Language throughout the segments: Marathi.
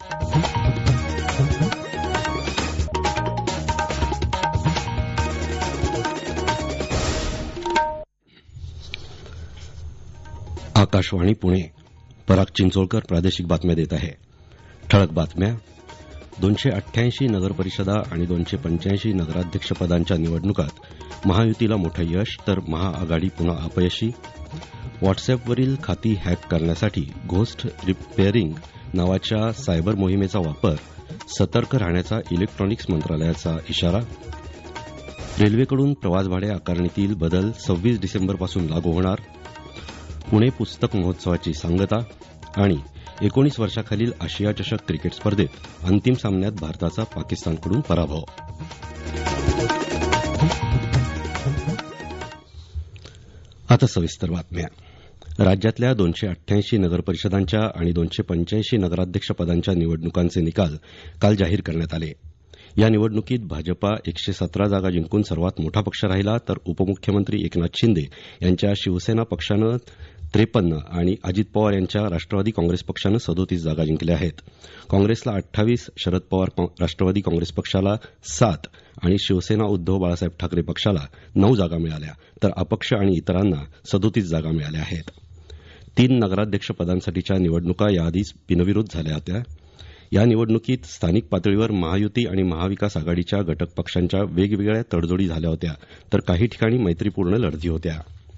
आकाशवाणी पुणे. पराग चिंचोळकर प्रादेशिक बातम्या देत आहे. ठळक बातम्या. 288 नगरपरिषदा आणि 285 नगराध्यक्षपदांच्या निवडणुकात महायुतीला मोठं यश, तर महाआघाडी पुन्हा अपयशी. व्हॉट्सअॅपवरील खाती हॅक करण्यासाठी घोस्ट रिपेअरिंग नावाच्या सायबर मोहिमेचा वापर, सतर्क राहण्याचा इलेक्ट्रॉनिक्स मंत्रालयाचा इशारा. रेल्वेकडून प्रवासभाडे आकारणीतील बदल 26 डिसेंबरपासून लागू होणार. पुणे पुस्तक महोत्सवाची सांगता. आणि 19 वर्षाखालील आशिया चषक क्रिकेट स्पर्धेत अंतिम सामन्यात भारताचा पाकिस्तानकडून पराभव. आता सविस्तर बातम्या. राज्यातल्या 288 नगरपरिषदांच्या आणि 285 नगराध्यक्षपदांच्या निवडणुकांचे निकाल काल जाहीर करण्यात आले. या निवडणुकीत भाजपा 117 जागा जिंकून सर्वात मोठा पक्ष राहिला, तर उपमुख्यमंत्री एकनाथ शिंदे यांच्या शिवसेना पक्षानं 53 आणि अजित पवार यांच्या राष्ट्रवादी काँग्रेस पक्षानं 37 जागा जिंकल्या आहेत. काँग्रेसला 28, शरद पवार राष्ट्रवादी काँग्रेस पक्षाला 7 आणि शिवसेना उद्धव बाळासाहेब ठाकरे पक्षाला 9 जागा मिळाल्या, तर अपक्ष आणि इतरांना 37 जागा मिळाल्या आहेत. 3 नगराध्यक्ष पदांसाठीच्या निवडणुका याआधीच बिनविरोध झाल्या होत्या. या निवडणुकीत स्थानिक पातळीवर महायुती आणि महाविकास आघाडीच्या घटक पक्षांच्या वेगवेगळ्या तडजोडी झाल्या होत्या, तर काही ठिकाणी मैत्रीपूर्ण लढती होत्या.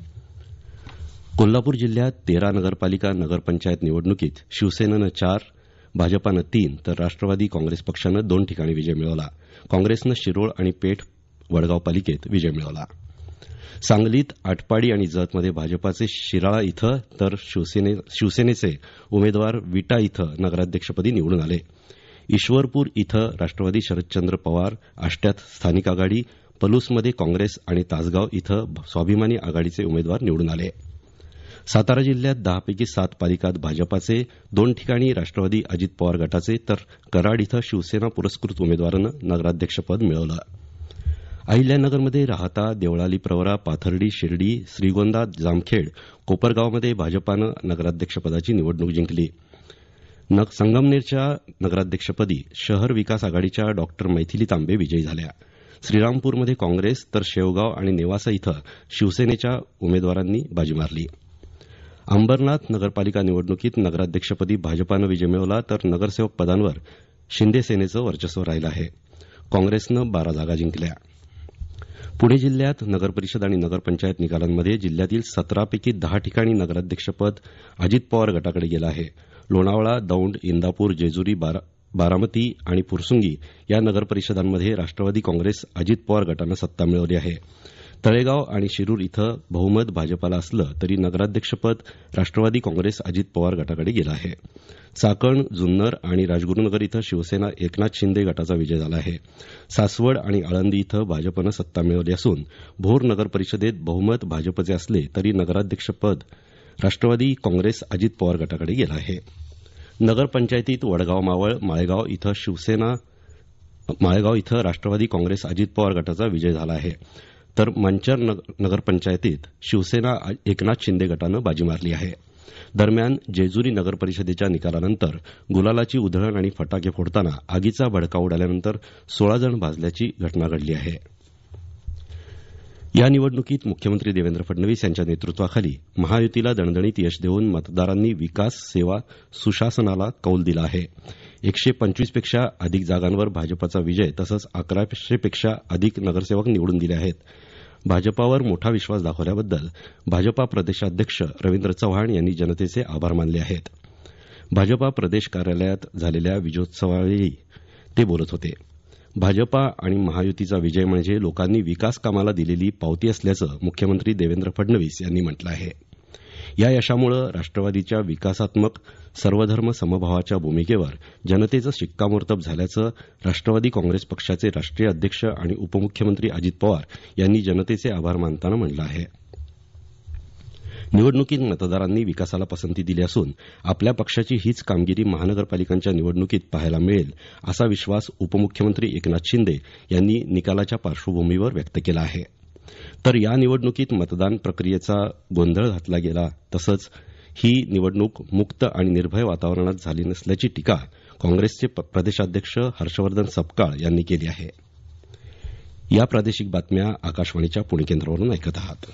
कोल्हापूर जिल्ह्यात 13 नगरपालिका नगरपंचायत निवडणुकीत शिवसेनेनं 4, भाजपानं 3, तर राष्ट्रवादी काँग्रेस पक्षानं 2 ठिकाणी विजय मिळवला. काँग्रेसनं शिरोळ आणि पेठ वडगाव पालिकेत विजय मिळवला. सांगलीत आटपाडी आणि जतमध्ये भाजपाचे शिराळा इथं, तर शिवसेनेचे उमेदवार विटा इथं नगराध्यक्षपदी निवडून आले. ईश्वरपूर इथं राष्ट्रवादी शरदचंद्र पवार, आष्ट्यात स्थानिक आघाडी, पलूसमध्ये काँग्रेस आणि तासगाव इथं स्वाभिमानी आघाडीचे उमेदवार निवडून आले. सातारा जिल्ह्यात 10 पैकी 7 पालिकात भाजपाचे, 2 ठिकाणी राष्ट्रवादी अजित पवार गटाचे, तर कराड इथं शिवसेना पुरस्कृत उमेदवारानं नगराध्यक्षपद मिळवलं. अहिल्यानगरमध्ये राहता, देवळाली प्रवरा, पाथर्डी, शिर्डी, श्रीगोंदा, जामखेड, कोपरगावमध्ये भाजपानं नगराध्यक्षपदाची निवडणूक जिंकली. संगमनेरच्या नगराध्यक्षपदी शहर विकास आघाडीच्या डॉ मैथिली तांबे विजयी झाल्या. श्रीरामपूरमध्ये काँग्रेस, तर शेवगाव आणि नेवासा इथं शिवसेनेच्या उमेदवारांनी बाजी मारली. अंबरनाथ नगरपालिका निवडणुकीत नगराध्यक्षपदी भाजपानं विजय मिळवला, तर नगरसेवक पदांवर शिंदे सेनेचं वर्चस्व राहिलं आहे. काँग्रेसनं 12 जागा जिंकल्या. पुणे जिल्ह्यात नगरपरिषद आणि नगरपंचायत निकालांमध्ये जिल्ह्यातील 17 पैकी 10 ठिकाणी नगराध्यक्षपद अजित पवार गटाकडे गेलं आहे. लोणावळा, दौंड, इंदापूर, जेजुरी, बारामती आणि फुरसुंगी या नगरपरिषदांमध्ये राष्ट्रवादी काँग्रेस अजित पवार गटानं सत्ता मिळवली आहे. तळेगाव आणि शिरूर इथं बहुमत भाजपाला असलं तरी नगराध्यक्षपद राष्ट्रवादी काँग्रेस अजित पवार गटाकडे गेलं आहे. चाकण, जुन्नर आणि राजगुरुनगर इथं शिवसेना एकनाथ शिंदे गटाचा विजय झाला आहे. सासवड आणि आळंदी इथं भाजपनं सत्ता मिळवली असून भोर नगरपरिषदेत बहुमत भाजपचे असले तरी नगराध्यक्षपद राष्ट्रवादी काँग्रेस अजित पवार गटाकडे गेलं आहे. नगरपंचायतीत वडगाव मावळ, माळेगाव इथं राष्ट्रवादी काँग्रेस अजित पवार गटाचा विजय झाला आहे, तर मंचर नगरपंचायतीत शिवसेना एकनाथ शिंदे गटानं बाजी मारली आहे. दरम्यान जेजुरी नगरपरिषदेच्या निकालानंतर गुलालाची उधळण आणि फटाके फोडताना आगीचा भडका उडाल्यानंतर 16 जण भाजल्याची घटना घडली आहे. या निवडणुकीत मुख्यमंत्री देवेंद्र फडणवीस यांच्या नेतृत्वाखाली महायुतीला दणदणीत यश देऊन मतदारांनी विकास, सेवा, सुशासनाला कौल दिला आहे. 125 पेक्षा अधिक जागांवर भाजपाचा विजय, तसंच 1100 पेक्षा अधिक नगरसेवक निवडून दिले आहेत. भाजपावर मोठा विश्वास दाखवल्याबद्दल भाजपा प्रदेशाध्यक्ष रवींद्र चव्हाण यांनी जनतेचे आभार मानले आहेत. भाजपा प्रदेश कार्यालयात झालेल्या विजयोत्सवावेळी ते बोलत होते. भाजपा आणि महायुतीचा विजय म्हणजे लोकांनी विकास कामाला दिलेली पावती असल्याचं मुख्यमंत्री देवेंद्र फडणवीस यांनी म्हटलं आहे. या यशामुळे राष्ट्रवादीच्या विकासात्मक सर्वधर्म समभावाच्या भूमिकेवर जनतेचं शिक्कामोर्तब झाल्याचं राष्ट्रवादी काँग्रेस पक्षाचे राष्ट्रीय अध्यक्ष आणि उपमुख्यमंत्री अजित पवार यांनी जनतेचे आभार मानताना म्हटलं आहे. निवडणुकीत मतदारांनी विकासाला पसंती दिली असून आपल्या पक्षाची हीच कामगिरी महानगरपालिकांच्या निवडणुकीत पाहायला मिळेल असा विश्वास उपमुख्यमंत्री एकनाथ शिंदे यांनी निकालाच्या पार्श्वभूमीवर व्यक्त केला आहे. तर या निवडणुकीत मतदान प्रक्रियेचा गोंधळ घातला गेला, तसंच ही निवडणूक मुक्त आणि निर्भय वातावरणात झाली नसल्याची टीका काँग्रेसचे प्रदेशाध्यक्ष हर्षवर्धन सपकाळ यांनी केली आहे. या प्रादेशिक बातम्या आकाशवाणीच्या पुणे केंद्रावरून ऐकत आहात.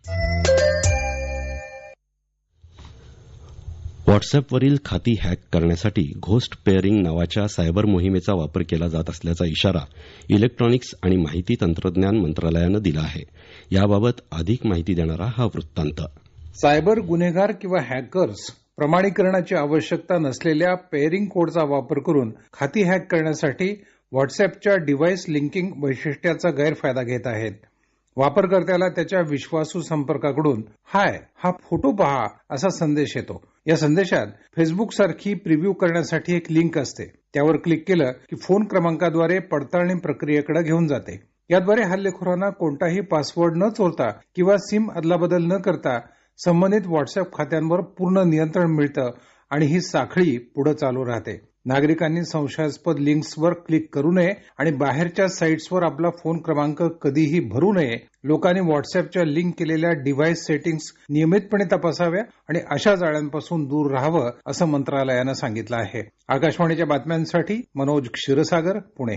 व्हॉट्सअॅपवरील खाती हॅक करण्यासाठी घोस्ट पेअरिंग नावाच्या सायबर मोहिमेचा वापर केला जात असल्याचा इशारा इलेक्ट्रॉनिक्स आणि माहिती तंत्रज्ञान मंत्रालयानं दिला आहे. याबाबत अधिक माहिती देणारा हा वृत्तांत. सायबर गुन्हेगार किंवा हॅकर्स प्रमाणीकरणाची आवश्यकता नसलेल्या पेअरिंग कोडचा वापर करून खाती हॅक करण्यासाठी व्हॉट्सअॅपच्या डिव्हाइस लिंकिंग वैशिष्ट्याचा गैरफायदा घेत आहेत. वापरकर्त्याला त्याच्या विश्वासू संपर्काकडून हाय, हा फोटो पहा असा संदेश येतो. या संदेशात फेसबुक सारखी प्रिव्ह्यू करण्यासाठी एक लिंक असते. त्यावर क्लिक केलं की फोन क्रमांकाद्वारे पडताळणी प्रक्रियेकडे घेऊन जाते. याद्वारे हल्लेखोरांना कोणताही पासवर्ड न चोरता किंवा सिम अदलाबदल न करता संबंधित व्हॉट्सअॅप खात्यांवर पूर्ण नियंत्रण मिळतं आणि ही साखळी पुढे चालू राहते. नागरिकांनी संशयास्पद लिंक्सवर क्लिक करू नये आणि बाहेरच्या साईट्सवर आपला फोन क्रमांक कधीही भरू नये. लोकांनी व्हॉट्सअॅपच्या लिंक केलेल्या डिव्हाइस सेटिंग्स नियमितपणे तपासाव्या आणि अशा जाळ्यांपासून दूर राहावं असं मंत्रालयानं सांगितलं आहे. आकाशवाणीच्या बातम्यांसाठी मनोज क्षीरसागर, पुणे.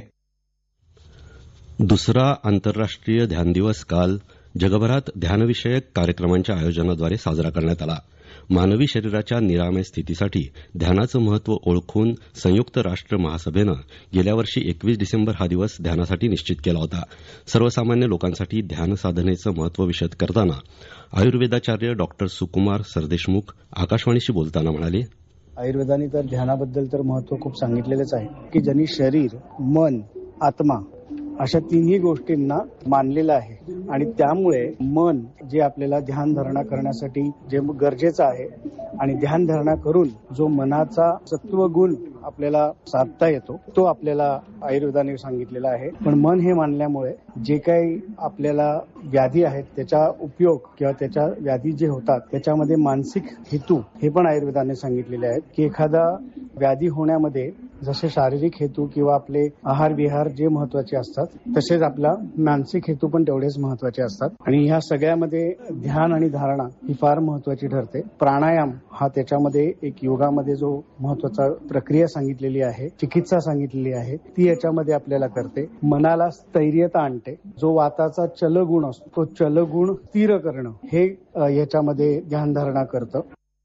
दुसरा आंतरराष्ट्रीय ध्यान दिवस काल जगभरात ध्यानविषयक कार्यक्रमांच्या आयोजनाद्वारे साजरा करण्यात आला. मानवी शरीराच्या निरामय स्थितीसाठी ध्यानाचं महत्व ओळखून संयुक्त राष्ट्र महासभेनं गेल्या वर्षी 21 डिसेंबर हा दिवस ध्यानासाठी निश्चित केला होता. सर्वसामान्य लोकांसाठी ध्यान साधनेचं महत्व विशद करताना आयुर्वेदाचार्य डॉक्टर सुकुमार सरदेशमुख आकाशवाणीशी बोलताना म्हणाले, आयुर्वेदाने तर ध्यानाबद्दल तर महत्व खूप सांगितलेलंच आहे की ज्यांनी शरीर, मन, आत्मा अशा तिन्ही गोष्टींना मानलेलं आहे आणि त्यामुळे मन जे आपल्याला ध्यानधारणा करण्यासाठी जे गरजेचं आहे आणि ध्यानधारणा करून जो मनाचा सत्वगुण आपल्याला साधता येतो तो आपल्याला आयुर्वेदाने सांगितलेला आहे. पण मन हे मानल्यामुळे जे काही आपल्याला व्याधी आहेत त्याचा उपयोग किंवा त्याच्या व्याधी जे होतात त्याच्यामध्ये मानसिक हेतू हे पण आयुर्वेदाने सांगितलेले आहेत की एखादा व्याधी होण्यामध्ये जसे शारीरिक हेतू किंवा आपले आहार विहार जे महत्वाचे असतात तसेच आपला मानसिक हेतू पण तेवढेच महत्वाचे असतात आणि ह्या सगळ्यामध्ये ध्यान आणि धारणा ही फार महत्वाची ठरते. प्राणायाम हा त्याच्यामध्ये एक योगामध्ये जो महत्वाचा प्रक्रिया सांगितलेली आहे, चिकित्सा सांगितलेली आहे ती याच्यामध्ये आपल्याला करते. मनाला स्थैर्यता आणते. जो वाताचा चलगुण असतो तो चलगुण स्थिर करणं हे याच्यामध्ये ध्यानधारणा करतं.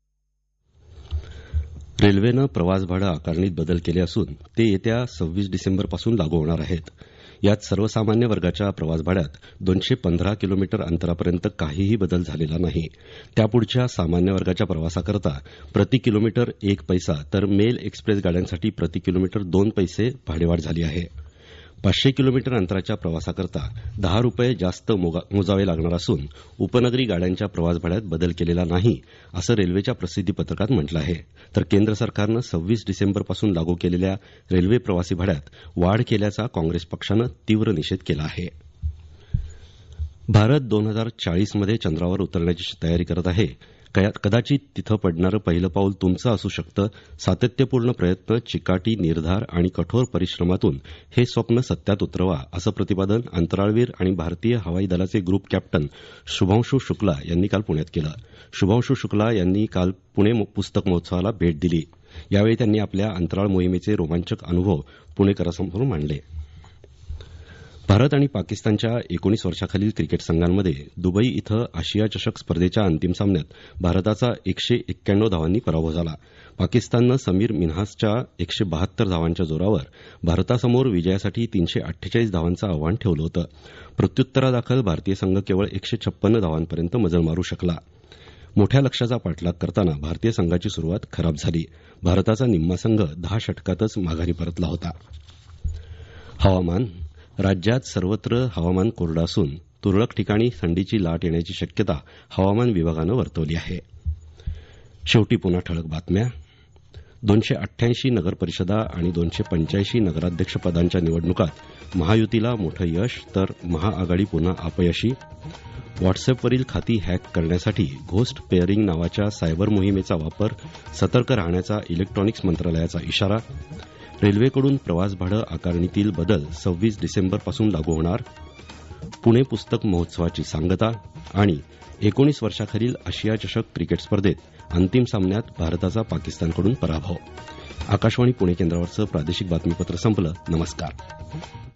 रेल्वेनं प्रवास भाडं आकारणीत बदल केले असून ते येत्या 26 डिसेंबरपासून लागू होणार आहेत. यात सर्वसामान्य वर्गाच्या प्रवास भाड्यात 215 किलोमीटर अंतरापर्यंत काहीही बदल झालेला नाही. त्यापुढच्या सामान्य वर्गाच्या प्रवासाकरता प्रति किलोमीटर 1 पैसा तर मेल एक्सप्रेस गाड्यांसाठी प्रति किलोमीटर 2 पैसे भाडेवाढ झाली आहे. 500 किलोमीटर अंतराच्या प्रवासाकरता 10 रुपये जास्त मोजावे लागणार असून उपनगरी गाड्यांच्या प्रवास भाड्यात बदल केलेला नाही असं रेल्वेच्या प्रसिद्धीपत्रकात म्हटलं आहे. तर केंद्र सरकारनं 26 डिसेंबरपासून लागू केलेल्या रेल्वे प्रवासी भाड्यात वाढ केल्याचा काँग्रेस पक्षानं तीव्र निषेध केला आहे. भारत 2040मध्ये चंद्रावर उतरण्याची तयारी करत आहे. कदाचित तिथं पडणारं पहिलं पाऊल तुमचं असू शकतं. सातत्यपूर्ण प्रयत्न, चिकाटी, निर्धार आणि कठोर परिश्रमातून हे स्वप्न सत्यात उतरवा असं प्रतिपादन अंतराळवीर आणि भारतीय हवाई दलाचे ग्रुप कॅप्टन शुभांशू शुक्ला यांनी काल पुण्यात केलं. शुभांशू शुक्ला यांनी काल पुणे पुस्तक महोत्सवाला भेट दिली. यावेळी त्यांनी आपल्या अंतराळ मोहिमेचे रोमांचक अनुभव पुणेकरांसमोर मांडले. भारत आणि पाकिस्तानच्या 19 वर्षाखालील क्रिकेट संघांमध्ये दुबई इथं आशिया चषक स्पर्धेच्या अंतिम सामन्यात भारताचा 191 धावांनी पराभव झाला. पाकिस्ताननं समीर मिन्हासच्या 172 धावांच्या जोरावर भारतासमोर विजयासाठी 348 धावांचं आव्हान ठेवलं होतं. प्रत्युत्तरादाखल भारतीय संघ केवळ 156 धावांपर्यंत मजल मारू शकला. मोठ्या लक्ष्याचा पाठलाग करताना भारतीय संघाची सुरुवात खराब झाली. भारताचा निम्मा संघ 10 षटकातच माघारी परतला होता. हवामान. राज्यात सर्वत्र हवामान कोरडं असून तुरळक ठिकाणी थंडीची लाट येण्याची शक्यता हवामान विभागानं वर्तवली आहे. शेवटी पुन्हा ठळक बातम्या. 288 नगरपरिषदा आणि 285 नगराध्यक्षपदांच्या निवडणुकात महायुतीला मोठं यश तर महाआघाडी पुन्हा अपयशी. व्हॉट्सअॅपवरील खाती हॅक करण्यासाठी घोस्ट पेअरिंग नावाच्या सायबर मोहिमेचा वापर, सतर्क राहण्याचा इलेक्ट्रॉनिक्स मंत्रालयाचा इशारा. रेल्वेकडून प्रवास भाडं आकारणीतील बदल 26 डिसेंबरपासून लागू होणार. पुणे पुस्तक महोत्सवाची सांगता आणि 19 वर्षाखालील आशिया चषक क्रिकेट स्पर्धेत अंतिम सामन्यात भारताचा पाकिस्तानकडून पराभव. आकाशवाणी पुणे केंद्रावरचं प्रादेशिक बातमीपत्र संपलं. नमस्कार.